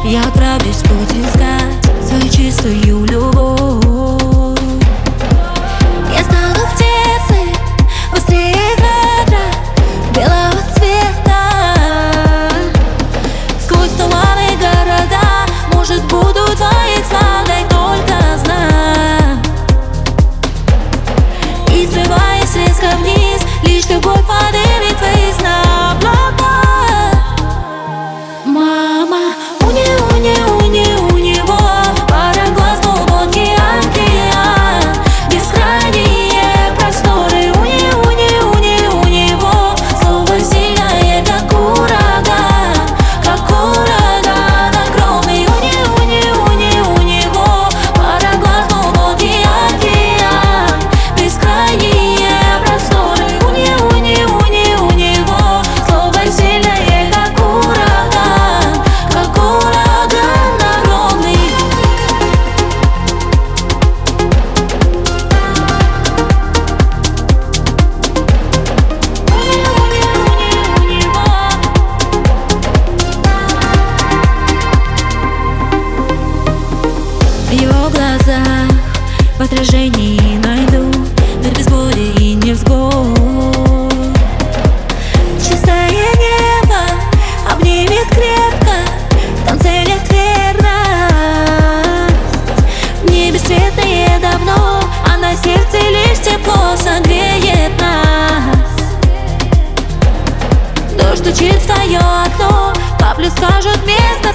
Я отправлюсь в путь искать свою чистую любовь. Я стану птицей быстрее ветра белого цвета. Сквозь туманы города, может, буду твоих слов, дай только знак. И срываясь резко вниз, лишь любовь поднимет твои сна. Мама, у него пара глаз, глубокий океан, бескрайние просторы. У него слово сильное, как ураган огромный. У него пара глаз, глубокий океан, бескрайние просторы. У него слово сильное, как ураган огромный. В его глазах в отражении найду мир без боли и невзгод. Чистое небо обнимет крепко, там ценят верность. В небе светлое давно, а на сердце лишь тепло согреет нас. Дождь стучит в твое окно, капли скажут место.